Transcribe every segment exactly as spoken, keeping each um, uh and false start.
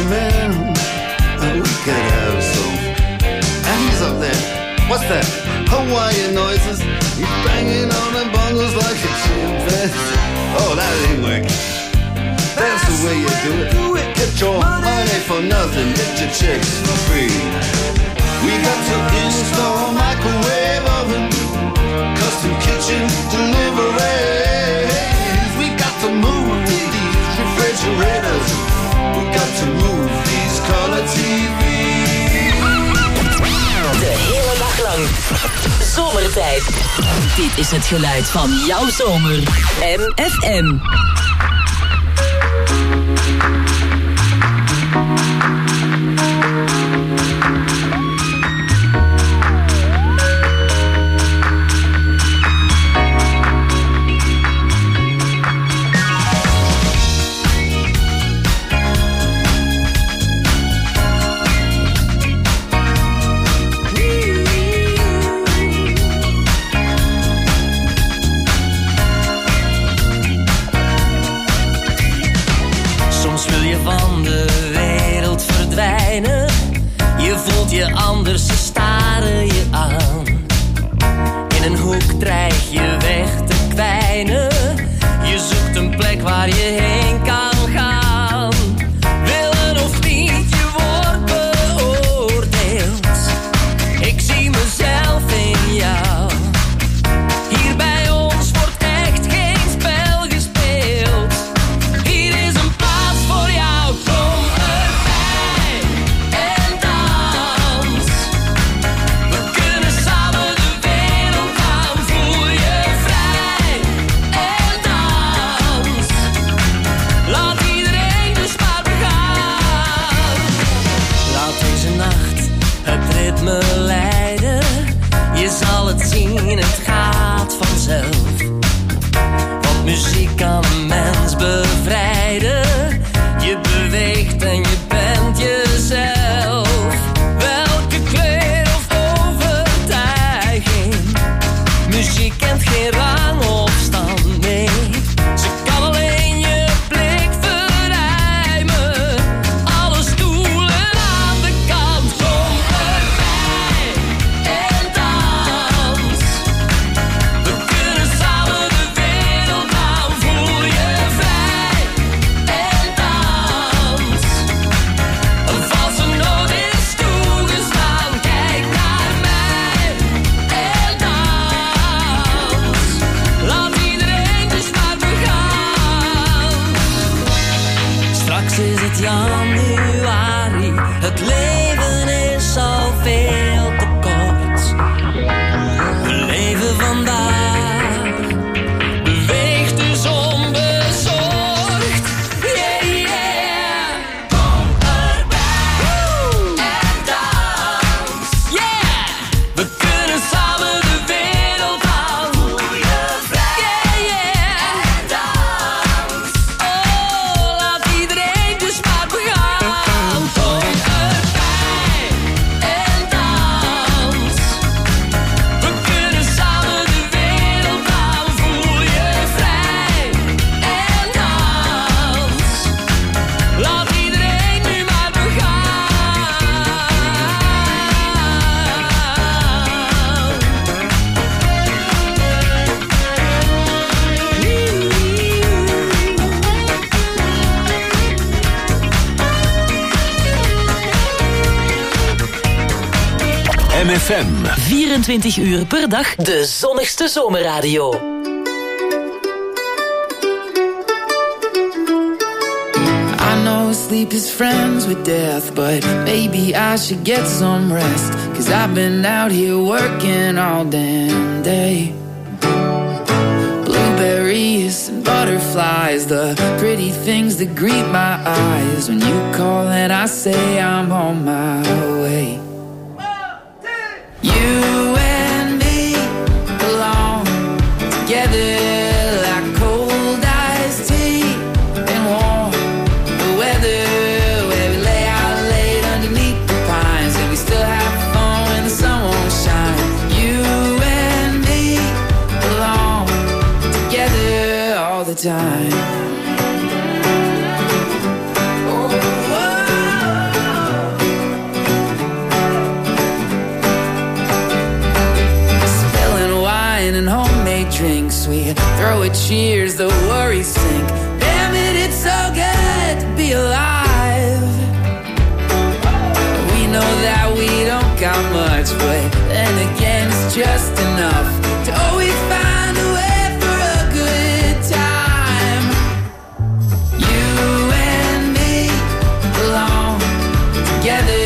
women. We could have some. And he's up there. What's that? Hawaiian noises. He's banging on the bongos like a chimpanzee. Oh, that ain't working. That's the way you do it. Get your money for nothing. Get your chicks for free. We got to install a microwave oven, custom kitchen deliveries. We got to move these refrigerators. We got to move these color T V's. De hele dag lang. Zomertijd. Dit is het geluid van jouw zomer. M F M. Je anders, ze staren je aan. In een hoek dreig je weg te kwijnen. Je zoekt een plek waar je heen kan gaan. Willen of niet, je wordt beoordeeld. Ik zie mezelf in jou. Hier bij ons wordt echt geen spel gespeeld. Hier is een plaats voor jou, kom erbij en dans. We kunnen samen de wereld aan, voel je vrij en dans. Laat iedereen dus maar begaan. Laat deze nacht het ritme leiden. Je zal het zien, het gaat vanzelf. Want muziek kan een mens bevrijden. Je beweegt en je bent jezelf. Welke kleur of overtuiging. Muziek kent geen rang of stand, nee. Ze kan alleen je blik verruimen. Alle stoelen aan de kant. Kom erbij en dans. We kunnen samen de wereld aan. Voel je vrij en dans. Een valse noot is toegestaan. Kijk naar mij en dans. Laat iedereen dus maar begaan. Straks is het januari. Het leven is al veel te kort. We leven vandaag. Beweeg dus onbezorgd. Yeah, yeah. Kom erbij en dans. Yeah. We kunnen samen de wereld aan. Voel je vrij. Yeah, yeah. En dans. Oh, laat iedereen dus maar begaan. Kom erbij en dans. We kunnen samen de wereld aan. Voel je vrij en dans. Laat iedereen nu maar begaan. M F M. vierentwintig uur per dag. De zonnigste zomerradio. I know sleep is friends with death, but maybe I should get some rest. Cause I've been out here working all damn day. Blueberries and butterflies, the pretty things that greet my eyes. When you call and I say I'm on my way. You and me belong together like cold iced tea and warm weather, where we lay out late underneath the pines and we still have fun when the sun won't shine. You and me belong together all the time. Oh, oh. it cheers, the worries sink. Damn it, it's so good to be alive. We know that we don't got much, but then again it's just enough to always find a way for a good time. You and me belong together.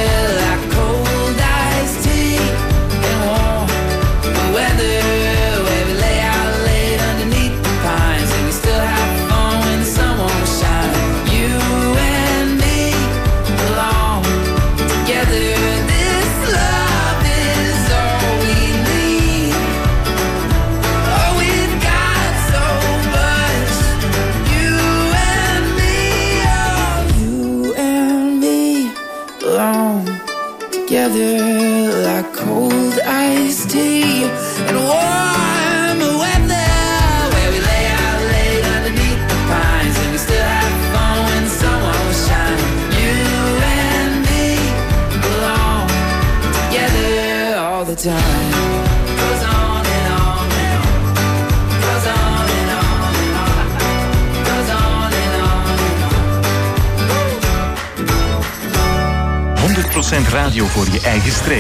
Like cold iced tea and warm weather, where we lay out late underneath the pines and we still have fun when the sun won't shine. You and me belong together all the time. Goes on and on and on. Goes on and on and on. Goes on and on and on. honderd procent radio voor je eigen streek.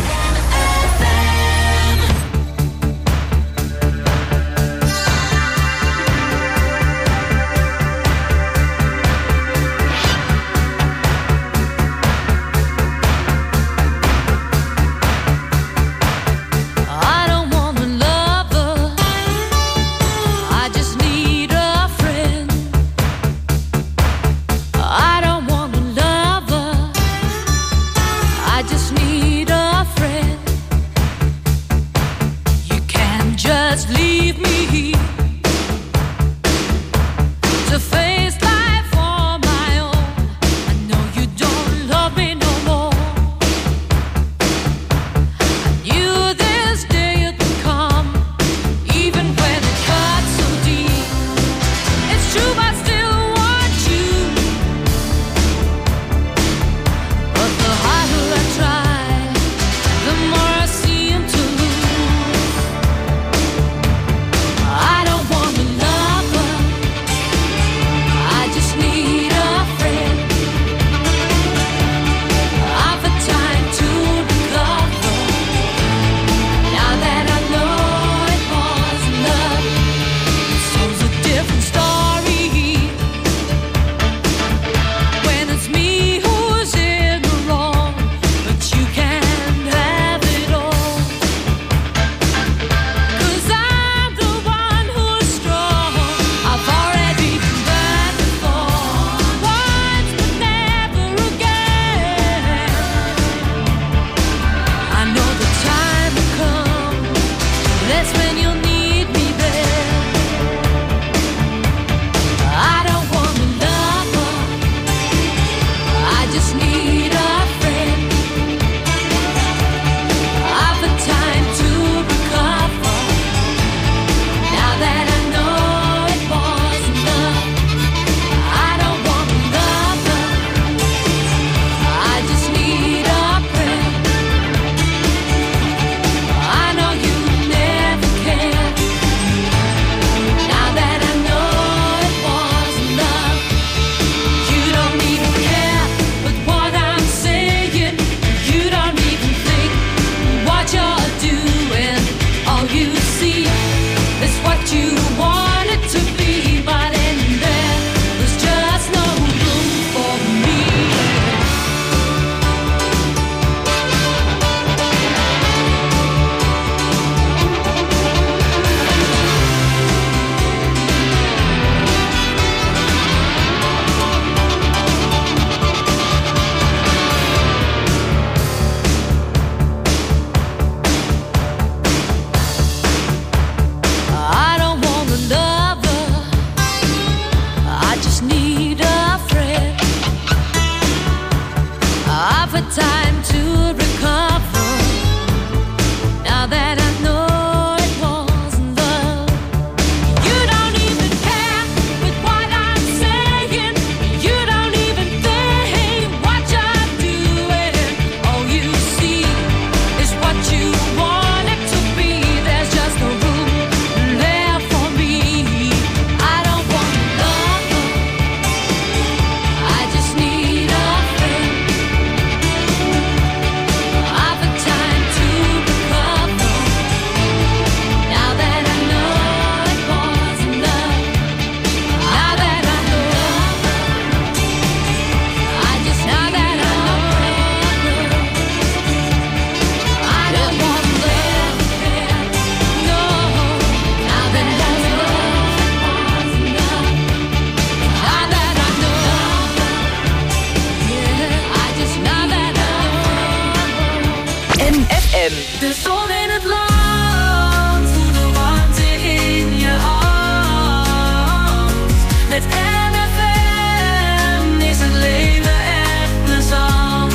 M. De zon in het land, voel de warmte in je hand. Met M F M is het leven echt plezant.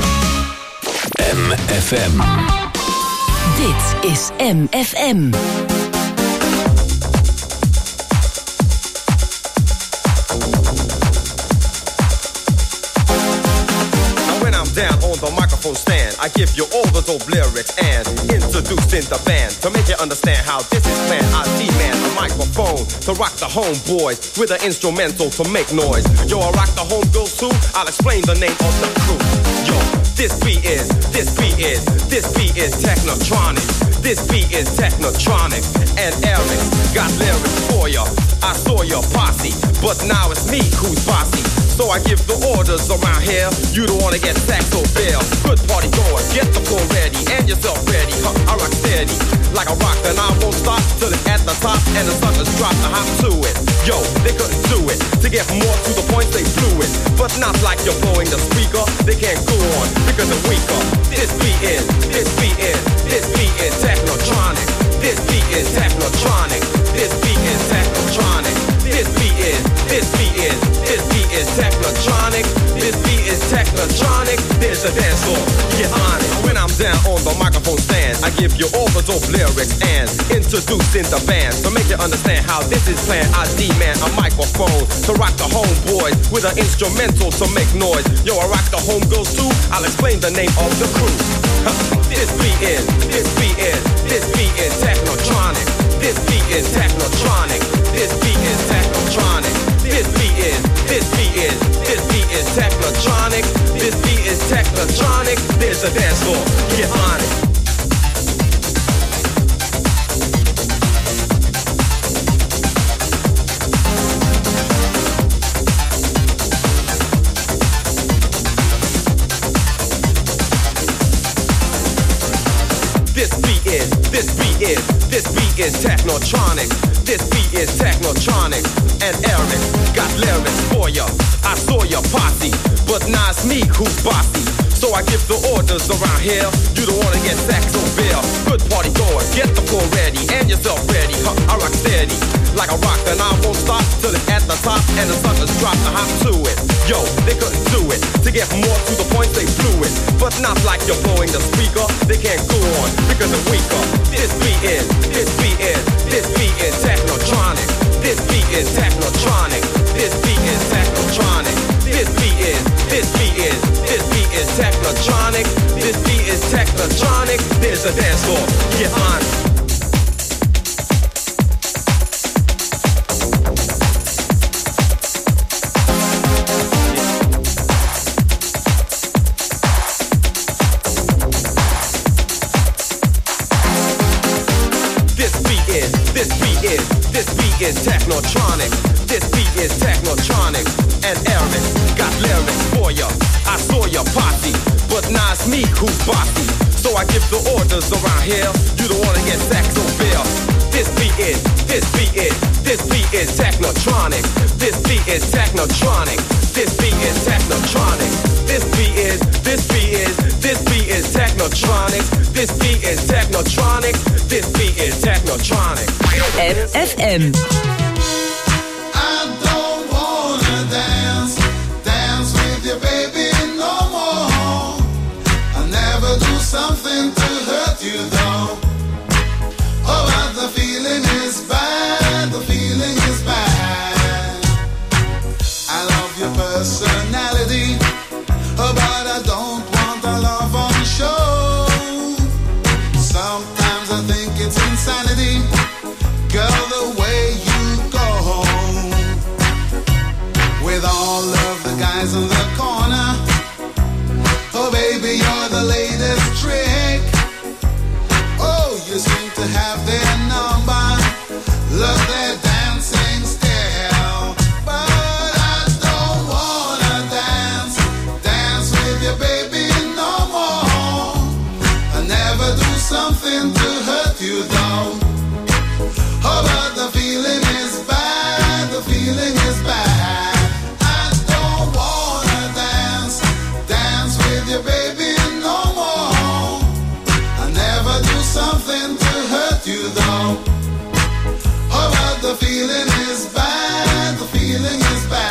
M F M. Dit is M F M. Down on the microphone stand, I give you all the dope lyrics and introducing the band to make you understand how this is planned. I demand a microphone to rock the homeboys with an instrumental to make noise. Yo, I rock the homegirls too. I'll explain the name of the crew. Yo, this beat is, this beat is, this beat is Technotronic. This beat is Technotronic, and Eric got lyrics for ya. I saw your posse, but now it's me who's bossy. So I give the orders around here. You don't wanna get sacked or bail. Good party goers, get the floor ready and yourself ready. Huh, I rock steady like a rock, and I won't stop till it's at the top and the suckers drop the hop to it. Yo, they couldn't do it. To get more to the point, they blew it. But not like you're blowing the speaker. They can't go on because they're weaker. This beat is, this beat is, this beat is Technotronic. This beat is Technotronic. This beat is Technotronic. This beat is, this beat is, this beat is Technotronic. This beat is Technotronic. There's a dance floor, get on it. When I'm down on the microphone stand, I give you all the dope lyrics and introducing the band to make you understand how this is planned. I demand a microphone to rock the homeboys with an instrumental to make noise. Yo, I rock the homegirls too. I'll explain the name of the crew. This beat is, this beat is, this beat is Technotronic. This beat is Technotronic. This beat is Technotronic. This beat is, this beat is, this beat is Technotronic. This beat is Technotronic. There's a dance floor, get on it. This beat is, this beat is, this beat is Technotronic. This beat is Technotronic. And Eric got lyrics for ya. I saw your posse, but now it's me who's bossy. So I give the orders around here. You don't wanna get sacked or bail. Good party goers, get the floor ready and yourself ready. Huh, I rock steady like a rock, and I won't stop till it's at the top and the suckers drop the hop to it. Yo, they couldn't do it. To get more to the point, they blew it. But not like you're blowing the speaker. They can't go on because they're weaker. This beat is, this beat is, this beat is Technotronic. This beat is Technotronic. This beat is Technotronic. This beat is, this beat is, this beat is Technotronic. This beat is Technotronic. There's a dance floor, get on it. Is Technotronic. This beat is Technotronic. And Eric got lyrics for ya. I saw your posse, but now it's me who's bossy. So I give the orders around here. You don't wanna get sacked or bail. This beat is, this beat is, this beat is Technotronic. This beat is Technotronic. This beat is Technotronic. This beat is, this beat is, this beat is Technotronic. This beat is Technotronic. This beat is Technotronic. M F M. I don't wanna dance, dance with you, baby, no more. I'll never do something to hurt you, though. Oh, but the feeling is bad, the feeling is bad. I love your personality, oh, but I don't want a love on show. Sometimes I think it's insanity, girl, the way you go home with all of the guys in the corner. Oh, baby, you're the latest trick. Oh, you seem to have their number. Love their dancing style. But I don't wanna dance, dance with you, baby, no more. I never do something to hurt you, though. Oh, but the feeling is bad, the feeling is bad. I don't wanna dance, dance with you, baby, no more. I never the feeling is bad, the feeling is bad.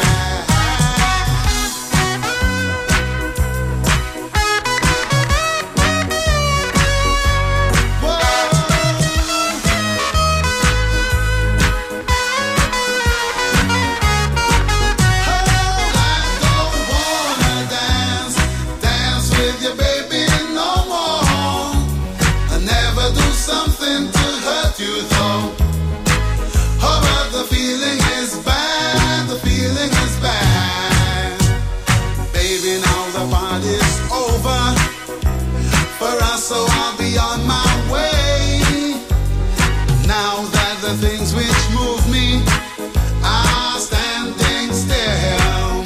So I'll be on my way. Now that the things which move me are standing still.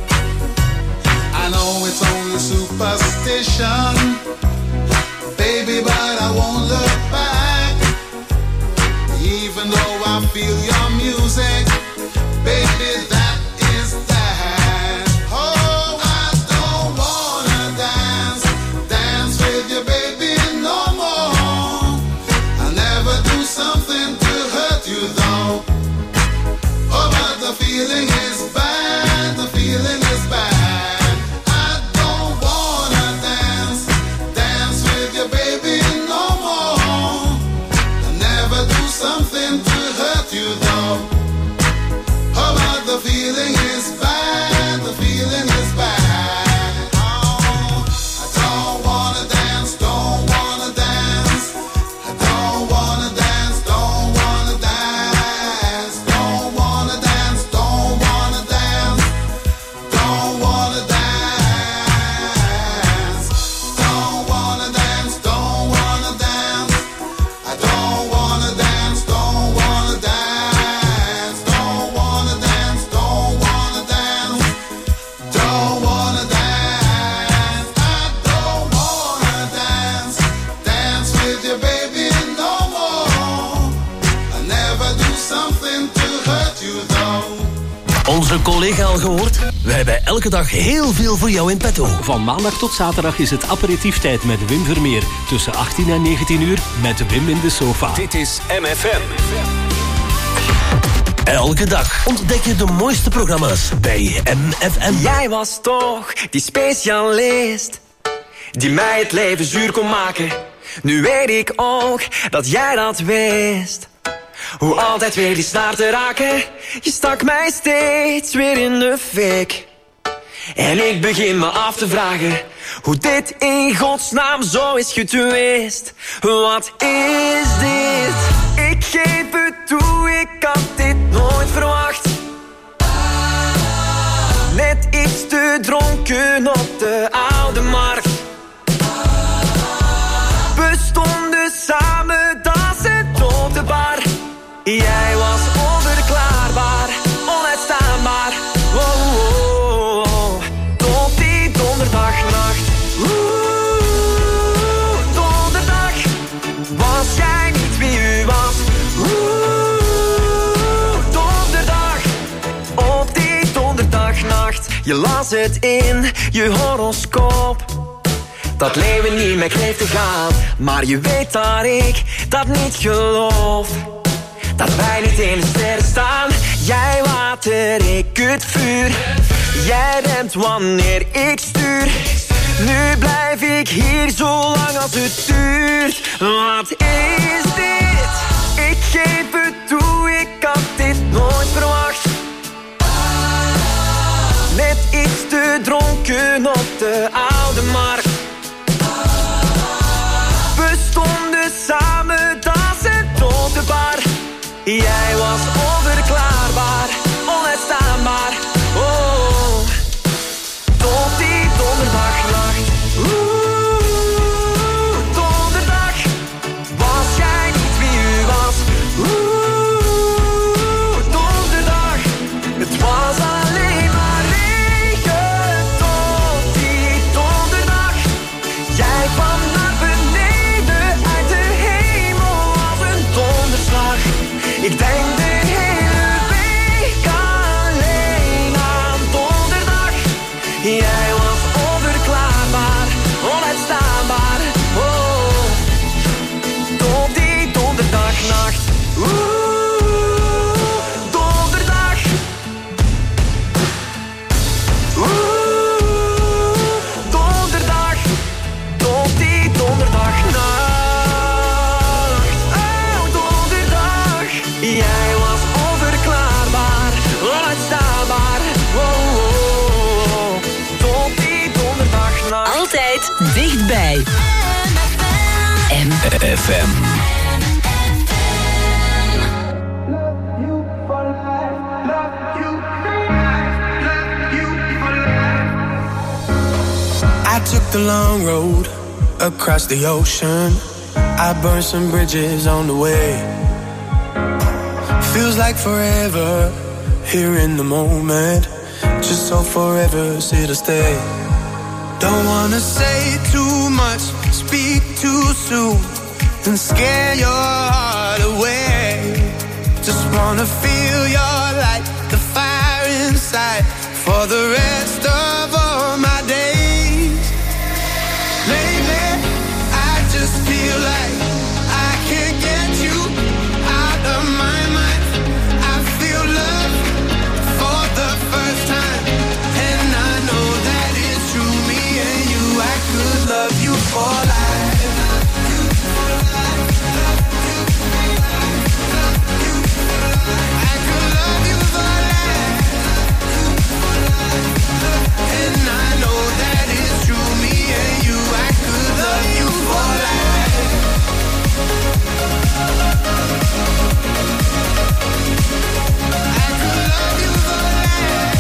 I know it's only superstition, baby, but I won't look back. Even though I feel your music, baby, that is that. Oh, I don't wanna dance, dance with you, baby. Something to hurt you though. Oh, but the feeling is bad, the feeling is bad. I don't wanna dance, dance with you, baby, no more. I never do something to hurt you though. Oh, but the feeling is bad, the feeling is bad. Oh, I don't wanna dance, don't wanna dance. I don't wanna dance. Onze collega al gehoord? We hebben elke dag heel veel voor jou in petto. Van maandag tot zaterdag is het aperitieftijd met Wim Vermeer. Tussen achttien en negentien uur met Wim in de sofa. Dit is M F M. Elke dag ontdek je de mooiste programma's bij M F M. Jij was toch die specialist die mij het leven zuur kon maken. Nu weet ik ook dat jij dat wist. Hoe altijd weer die snaar te raken. Je stak mij steeds weer in de fik. En ik begin me af te vragen hoe dit in godsnaam zo is getwist. Wat is dit? Ik geef het toe, ik had dit nooit verwacht. Net iets te dronken op de oude markt. We stonden samen, dat is een dode bar. Jij was onverklaarbaar, onuitstaanbaar. Wow, wow, wow. Tot die donderdagnacht. Oeh, donderdag. Was jij niet wie u was? Oeh, donderdag. Op die donderdagnacht. Je las het in je horoscoop. Dat leven niet meer kreeg te gaan. Maar je weet dat ik dat niet geloof. Dat wij niet in de sterren staan. Jij water, ik het vuur. Jij bent wanneer ik stuur. Nu blijf ik hier zo lang als het duurt. Wat is dit? Ik geef het toe, ik had dit nooit verwacht. Net iets te dronken op de oude markt. We stonden samen, dat is een dode bar. Jij was onverklaarbaar, onuitstaanbaar. Oh, tot die donderdagnacht. Oeh, donderdag. Was jij niet wie u was? Oeh, donderdag. Het was alleen maar regen tot die donderdag. Jij kwam naar beneden uit de hemel als een donderslag. Ik denk de hele Altijd dichtbij. M F M. I took the long road across the ocean. I burned some bridges on the way. Feels like forever here in the moment. Just so forever's here to stay. Don't wanna say too much, speak too soon, and scare your heart away. Just wanna feel your light, the fire inside, for the rest of all my days. Lately, I just feel like I can't get you out of my mind. I feel love for the first time, and I know that it's true. Me and you, I could love you for life. I could love you for life. And I know that it's true. Me and you, I could love you for life. I could love you for life.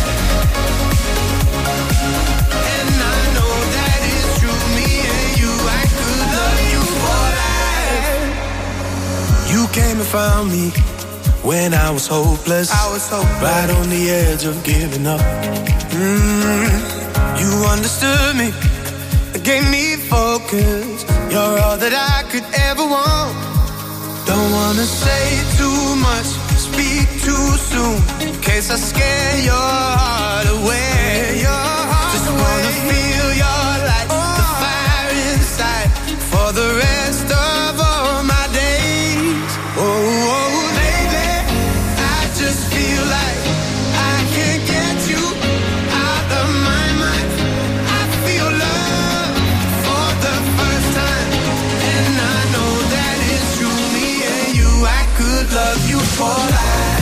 And I know that it's true. Me and you, I could love you for life. You came and found me when I was hopeless. I was hopeless. Right on the edge of giving up. Mm, you understood me, gave me focus. You're all that I could ever want. Don't wanna say too much, speak too soon, in case I scare your heart away. Your heart Just away. Wanna feel your light, oh. The fire inside, for the rest of all my days. Oh, oh, baby, I just feel like I can't get you out of my mind. I feel love for the first time, and I know that it's true. Me and you, I could love you for life.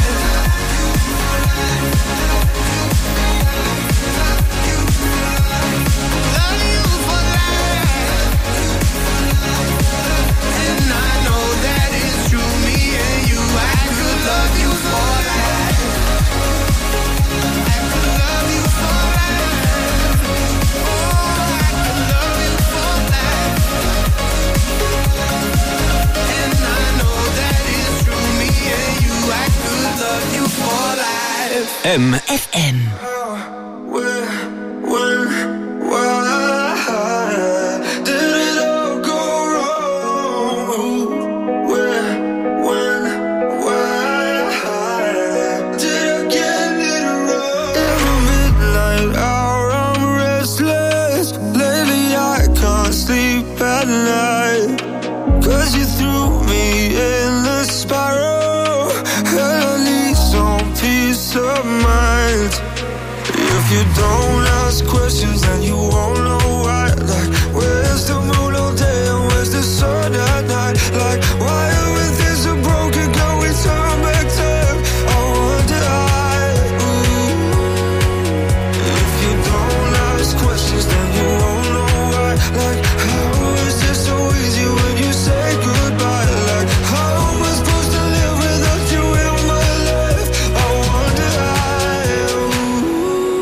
Love you for life. And I know that it's true. Me and you, I could love you for life. I could love you for life. Oh, I could love you for life. And I know that it's true. Me and you, I could love you for life. M F M. Where, when, why did it all go wrong? Where, when, why did I get it wrong? In the midnight hour, I'm restless. Lately, I can't sleep at night. Cause you threw me in the spiral, and I need some peace of mind. If you don't ask questions, then you won't know why. Like, where's the moon all day and where's the sun at night? Like, why when things are broken, can we turn back time? I wonder I, ooh. If you don't ask questions, then you won't know why. Like, how is it so easy when you say goodbye? Like, how am I supposed to live without you in my life? I wonder I, ooh.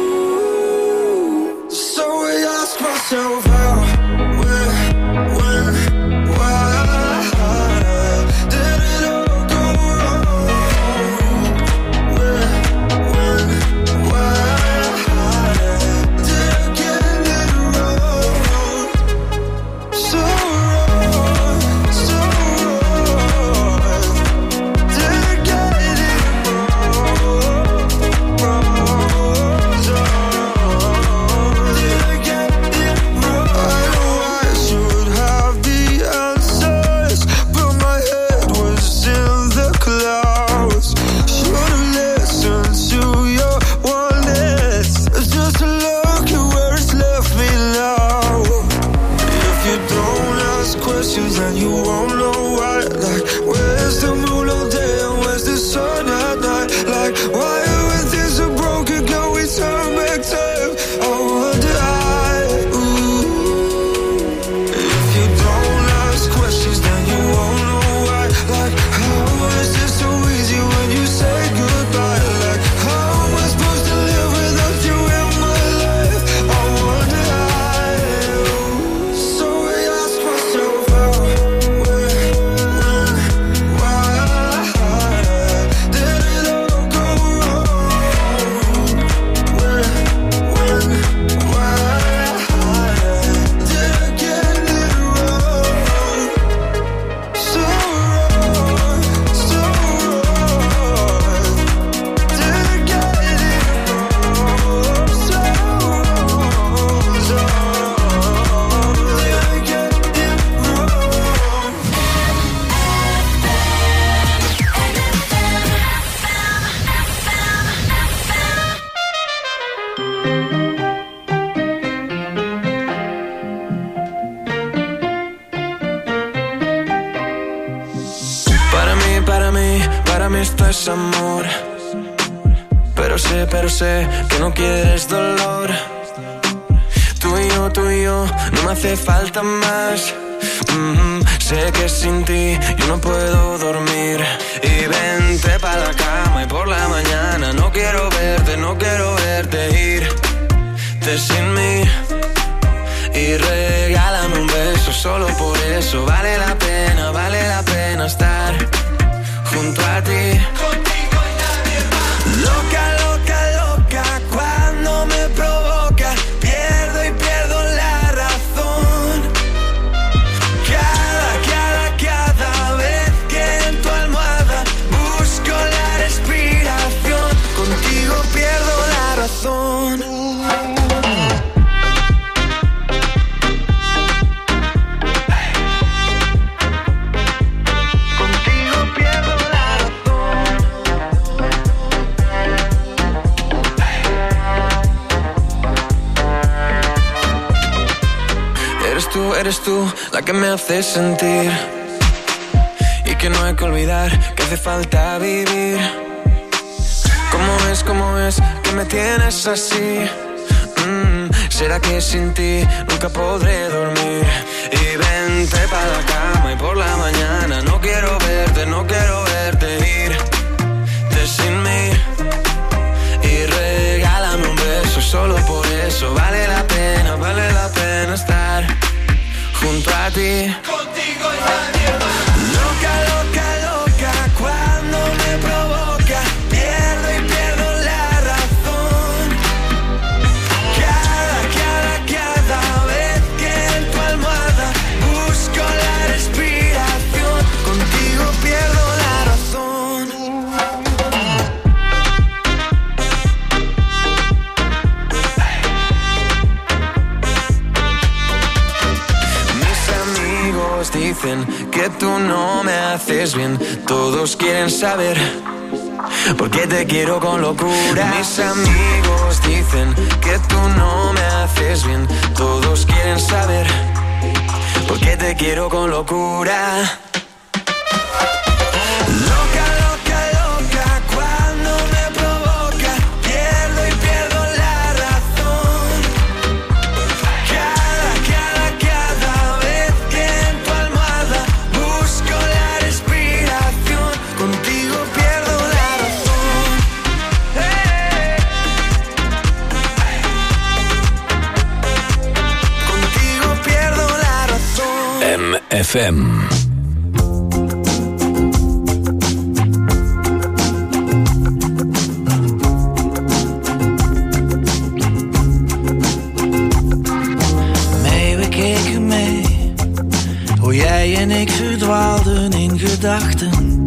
So I ask myself how, where, when, why did it all go wrong? Where, when, why did I get it wrong? So wrong, so wrong. Did I get it wrong? Wrong, so wrong. Did I get it wrong? I know I should have the answers, but my head was in the clouds. Should've listened to your warnings, just to look at where it's left me now. If you don't ask questions, then you won't know why. Like, where's the moon all day and where's the sun at night? Like, why when things are broken, can we turn back time? I wonder I, ooh. para mí esto es amor. Pero sé, pero sé que no quieres dolor. Tú y yo, tú y yo, no me hace falta más. Mm-hmm. Sé que sin ti yo no puedo dormir. Y vente pa' la cama y por la mañana no quiero verte, no quiero verte irte sin mí. Y regálame un beso, solo por eso vale la pena, vale la pena estar junto a ti. Contigo y nadie más. Loca, loca, loca, cuando me provoca, pierdo y pierdo la razón. Cada, cada, cada vez que en tu almohada busco la respiración, contigo pierdo la razón. Eres tú la que me hace sentir y que no hay que olvidar que hace falta vivir. ¿Cómo es, cómo es que me tienes así? Mm, ¿será que sin ti nunca podré dormir? Y vente pa' la cama y por la mañana no quiero verte, no quiero verte irte sin mí. Y regálame un beso, solo por eso vale la pena, vale la pena estar junto a ti. Contigo y nadie más. Loca, loca, loca, cuando me provoca, pierdo y pierdo la razón. Cada, cada, cada vez que en tu almohada busco la respiración, contigo pierdo la razón. Dicen que tú no me haces bien. Todos quieren saber por qué te quiero con locura. Mis amigos dicen que tú no me haces bien. Todos quieren saber por qué te quiero con locura. F M. Mee, we keken mee, hoe jij en ik verdwaalden in gedachten.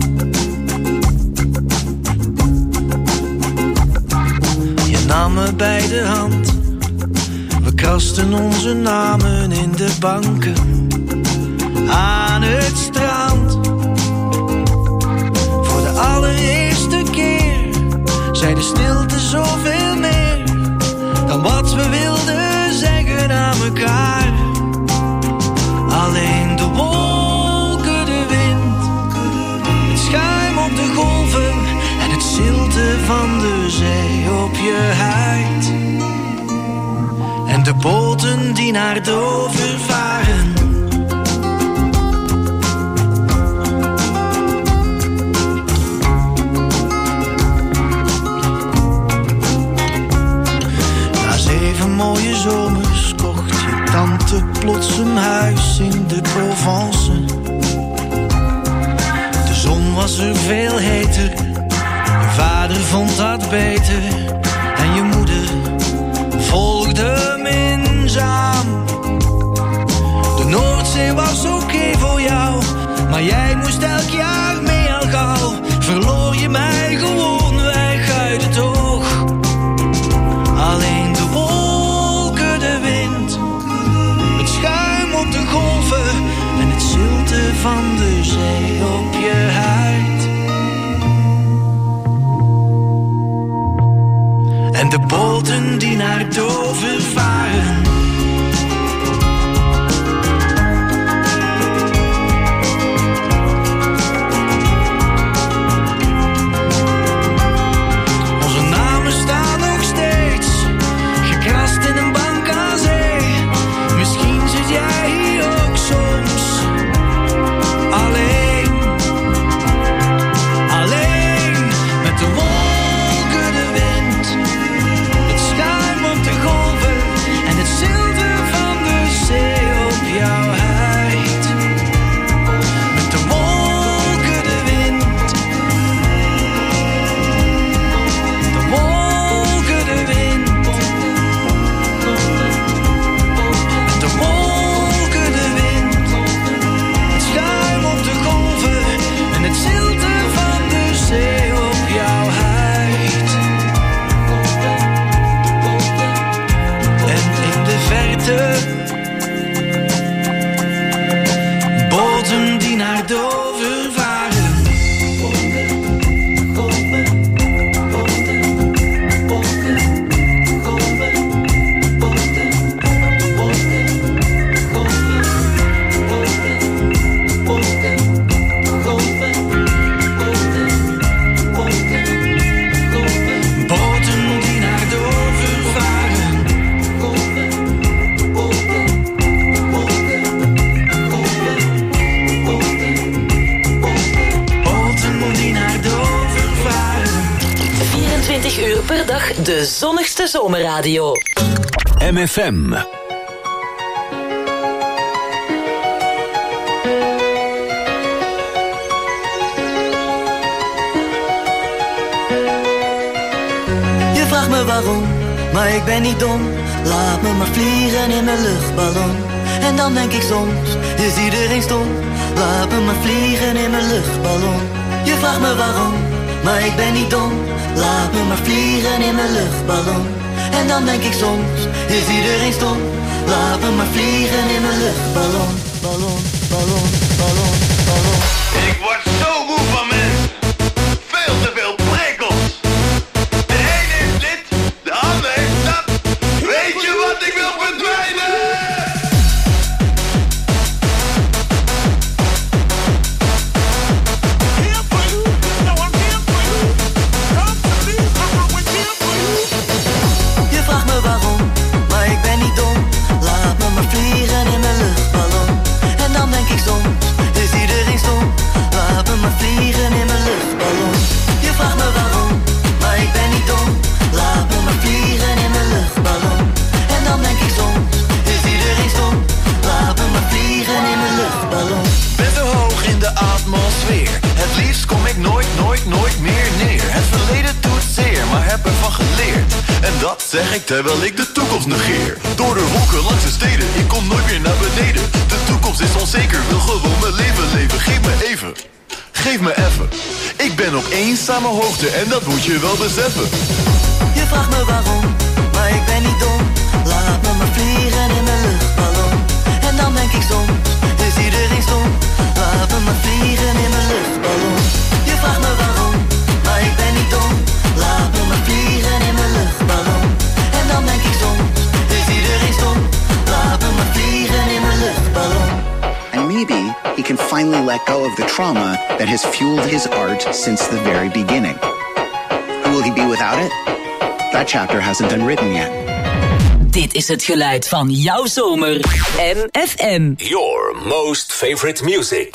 Je nam me bij de hand, we krasten onze namen in de banken. Aan het strand, voor de allereerste keer, zei de stilte zoveel meer dan wat we wilden zeggen aan elkaar. Alleen de wolken, de wind, het schuim op de golven en het zilte van de zee op je huid. En de boten die naar Dover varen. Mooie zomers kocht je tante plots een huis in de Provence. De zon was er veel heter, je vader vond dat beter. En je moeder volgde minzaam. De Noordzee was oké okay voor jou, maar jij moest elk jaar mee al gauw. Verloor je mij gewoon weg uit het oog. Alleen de wolken, de wind, het schuim op de golven en het zilte van de zee op je huid. En de boten die naar Dover varen. naar Dover varen. vierentwintig uur per dag de zonnigste zomerradio. M F M. Je vraagt me waarom, maar ik ben niet dom. Laat me maar vliegen in mijn luchtballon. En dan denk ik soms, is iedereen stom. Laat me maar vliegen in mijn luchtballon. Je vraagt me waarom, maar ik ben niet dom. Laat me maar vliegen in mijn luchtballon. En dan denk ik soms, is iedereen stom. Laat me maar vliegen in mijn luchtballon. Ballon, ballon, ballon, ballon. Ik word zo moe van mensen. Veel te veel prikkels. De een heeft dit, de ander heeft dat. Weet je wat ik wil verdwijnen? Je vraagt me waarom, maar ik ben niet dom. Laat me maar vliegen in mijn luchtballon. En dan denk ik soms, is iedereen stom. Laat me maar vliegen in mijn luchtballon. Je vraagt me waarom, maar ik ben niet dom. Laat me maar vliegen in mijn luchtballon. En dan denk ik soms, is iedereen stom. Laat me maar vliegen in mijn luchtballon. Ben zo hoog in de atmosfeer. Het liefst kom ik nooit, nooit, nooit meer neer. Het verleden doet zeer, maar heb ervan geleerd. En dat zeg ik terwijl ik de toekomst negeer. Door de wolken langs de steden, ik kom nooit meer naar beneden. De toekomst is onzeker, wil gewoon mijn leven leven. Geef me even, geef me even. Ik ben op eenzame hoogte en dat moet je wel beseffen. Je vraagt me waarom, maar ik ben niet dom. Laat me maar vliegen in mijn luchtballon. En dan denk ik soms, is iedereen stom. Laat me maar vliegen in mijn luchtballon. Je vraagt me waarom, maar ik ben niet dom. Laat me maar vliegen in mijn luchtballon. En dan denk ik soms, is iedereen stom. Laat me maar vliegen in mijn luchtballon. And maybe he can finally let go of the trauma that has fueled his art since the very beginning. Who will he be without it? That chapter hasn't been written yet. Dit is het geluid van jouw zomer. M F M. Your most favorite music.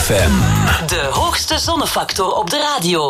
F M. De hoogste zonnefactor op de radio.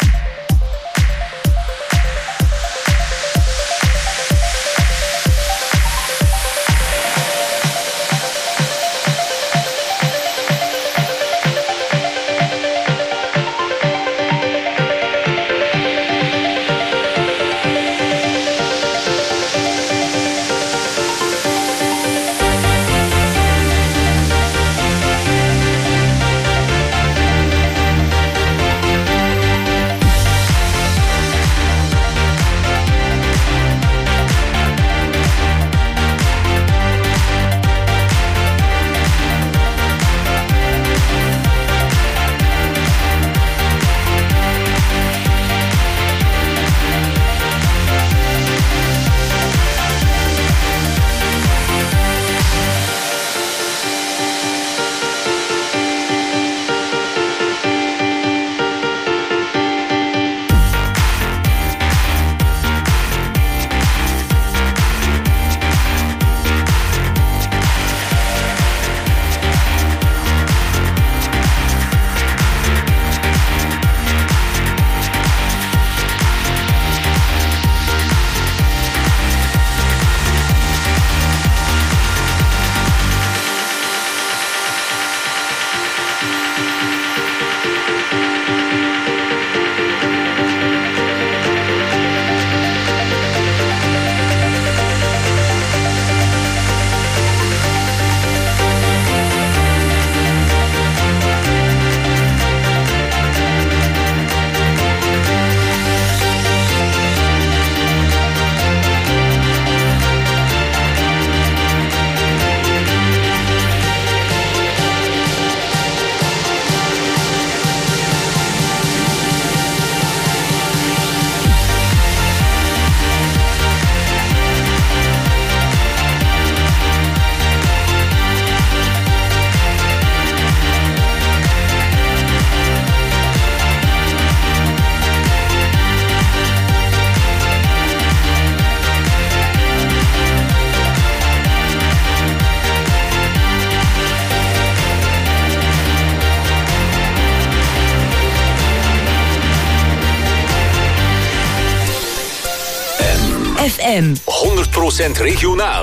F M. honderd procent regionaal.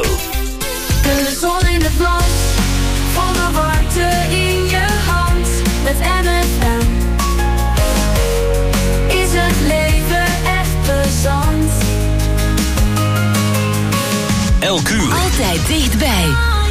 De zon in het land, volle warmte in je hand. Met M F M is het leven echt plezant. Elk uur. Altijd dichtbij.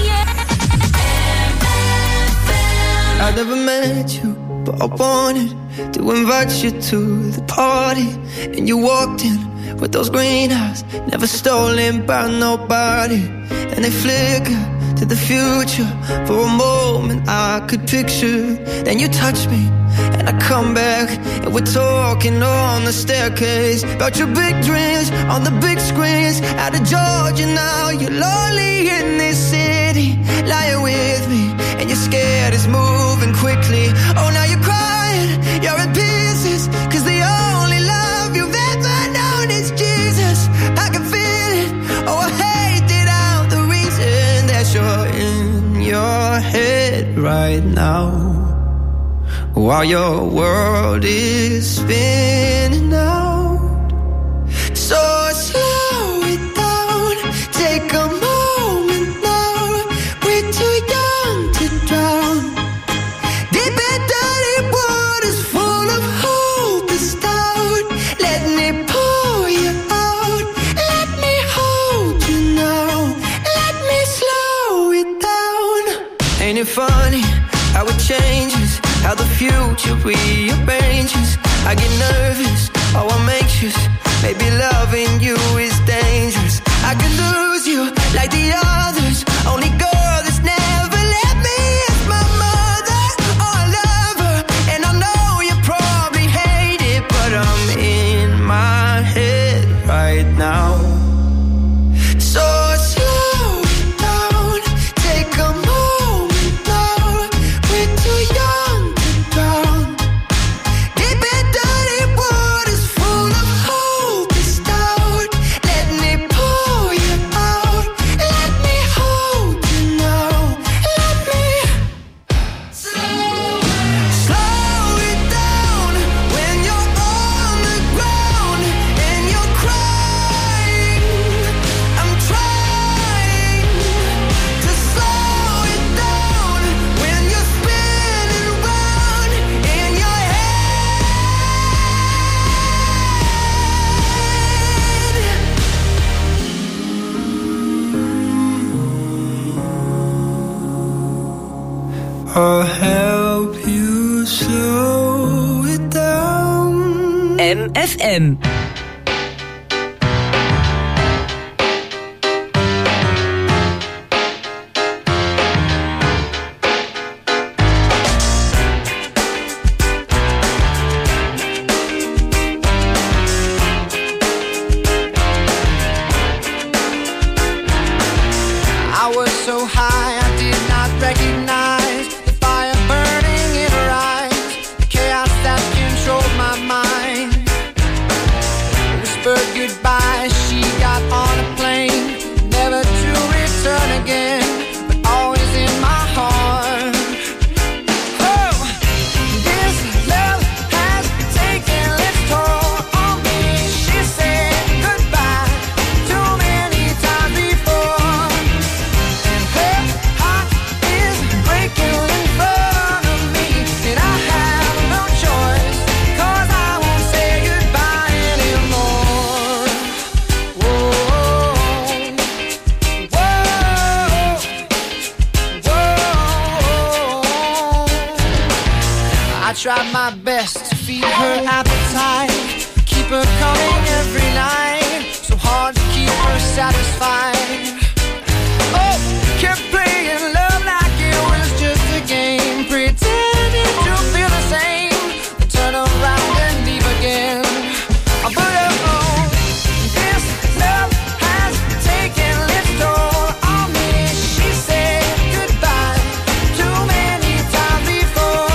I never met you, but I wanted to invite you to the party. And you walked in with those green eyes, never stolen by nobody. And they flicker to the future. For a moment I could picture. Then you touch me and I come back, and we're talking on the staircase about your big dreams on the big screens. Out of Georgia now, you're lonely in this city, lying with me, and you're scared it's moving quickly. Oh, now you're crying, you're in pieces, cause the only love you've ever known is Jesus. I can feel it, oh I hate it, I'm the reason that you're in your head right now, while your world is spinning out. So slow it down, take a moment now. We're too young to drown. Deep and dirty waters full of hope is down. Let me pull you out. Let me hold you now. Let me slow it down. Ain't it funny how it changes, how the future rearranges? I get nervous, oh I'm anxious. Maybe loving you is dangerous. I could lose you like the others. Only girl that's never let me is my mother. Oh I love her, and I know you probably hate it, but I'm in my head right now. So slow it down, take a moment now. We're too young to drown. Deep and dirty waters full of hope is down. Let me pull I'll help you slow it down. M F M. Tried my best to feed her appetite, keep her coming every night, so hard to keep her satisfied. Oh, kept playing love like it was just a game, pretending to feel the same, then turn around and leave again. But oh, this love has taken its toll on me. She said goodbye too many times before.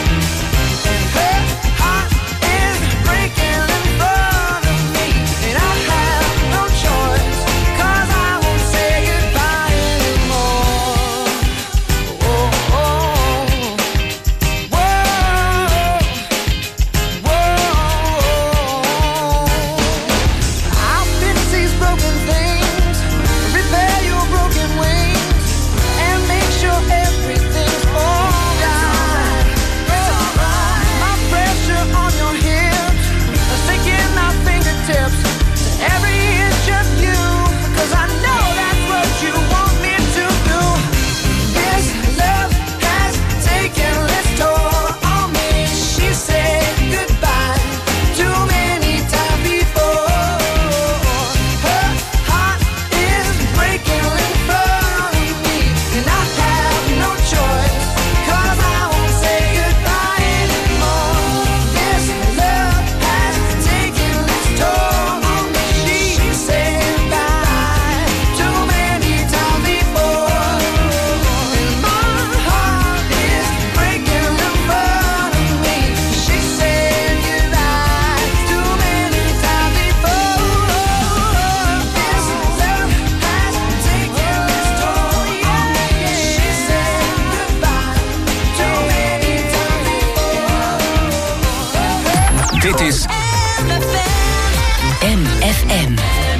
Dit is M F M.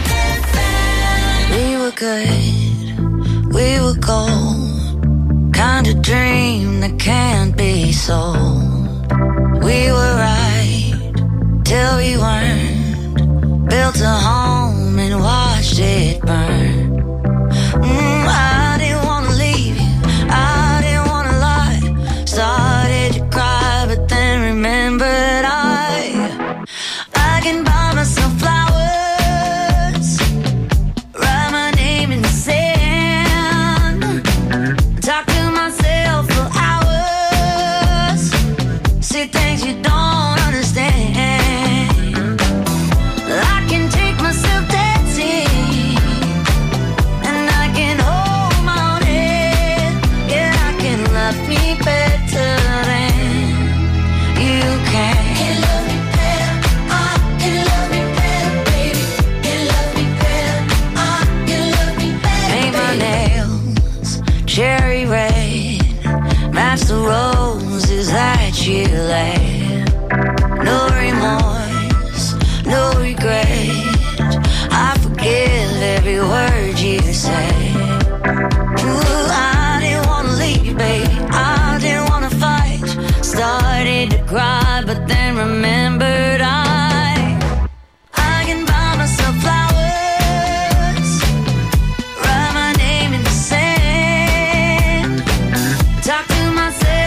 We were good, we were gold, kind of dream that can't be sold. We were right till we weren't, built a home and watched it burn. Mm, I didn't wanna leave you, I didn't wanna lie, started to cry but then remembered I I can buy myself flowers, write my name in the sand, talk to myself for hours, say things you don't understand. I can take myself dancing, and I can hold my own head. Yeah, I can love me better than you can. Cherry red, match the roses that you laid. No remorse, no regret, I forgive every word you say. Ooh, I didn't wanna leave, babe, I didn't wanna fight. Started to cry, but then remembered I I can buy myself flowers, write my name in the sand, talk to myself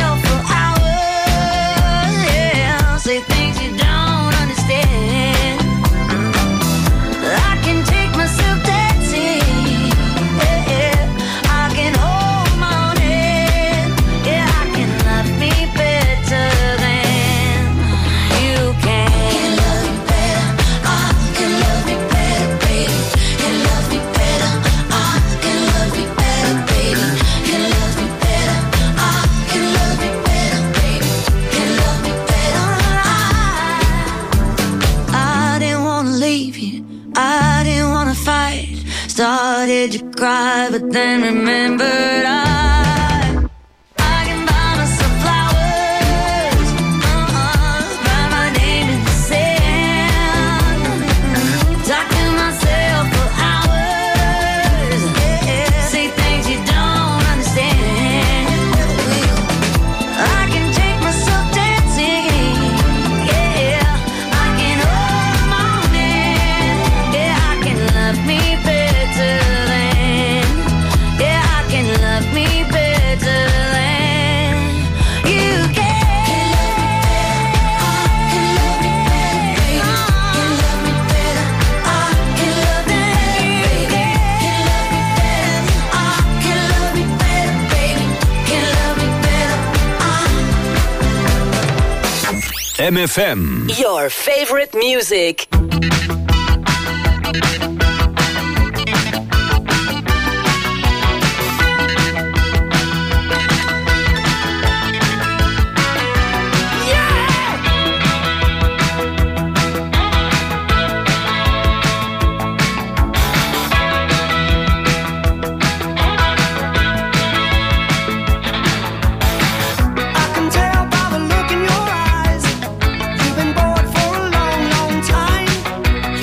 did you cry? But then remembered I, I can buy myself flowers, uh-uh, write my name in the sand, talk to myself for hours, yeah, say things you don't understand. I can take myself dancing, yeah, I can hold the morning, yeah, I can love me better than, yeah, I can love me better than you can. Can love me better, I can love me better, baby. Can love me better, I M F M. Your favorite music. I can tell by the look in your eyes, you've been bored for a long, long time.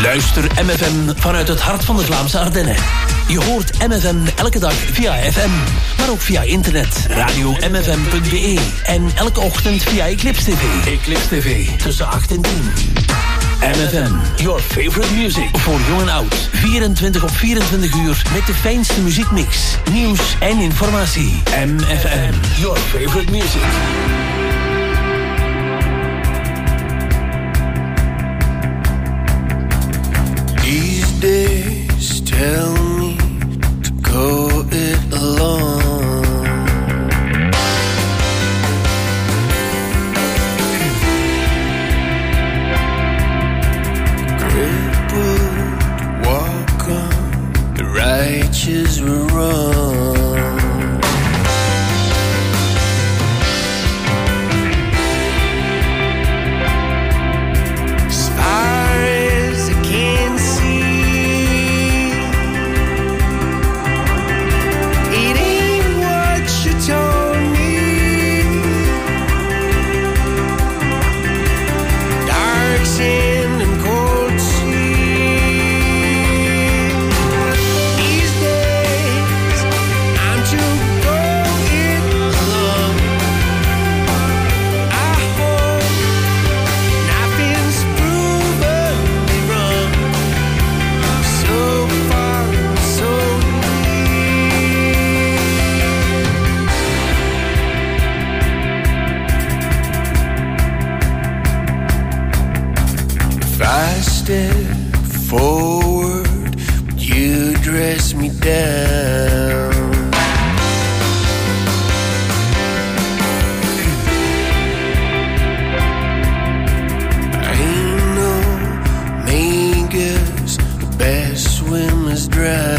Luister M F M vanuit het hart van de Vlaamse Ardennen. Je hoort M F M elke dag via F M, maar ook via internet, radio m f m punt b e en elke ochtend via Eclipse T V. Eclipse T V, tussen acht en tien. M F M, your favorite music. Voor jong en oud, vierentwintig op vierentwintig uur met de fijnste muziekmix, nieuws en informatie. M F M, your favorite music. These days tell me to go it alone. Crippled, walk on, the righteous were wrong. As far as I can see, it ain't what you told me. Dark sand and cold sea. These days I'm too going alone. I hope nothing's proven me wrong. So far, so near. If I step forward, would you dress me down? I ain't no makers, the best swimmers drown.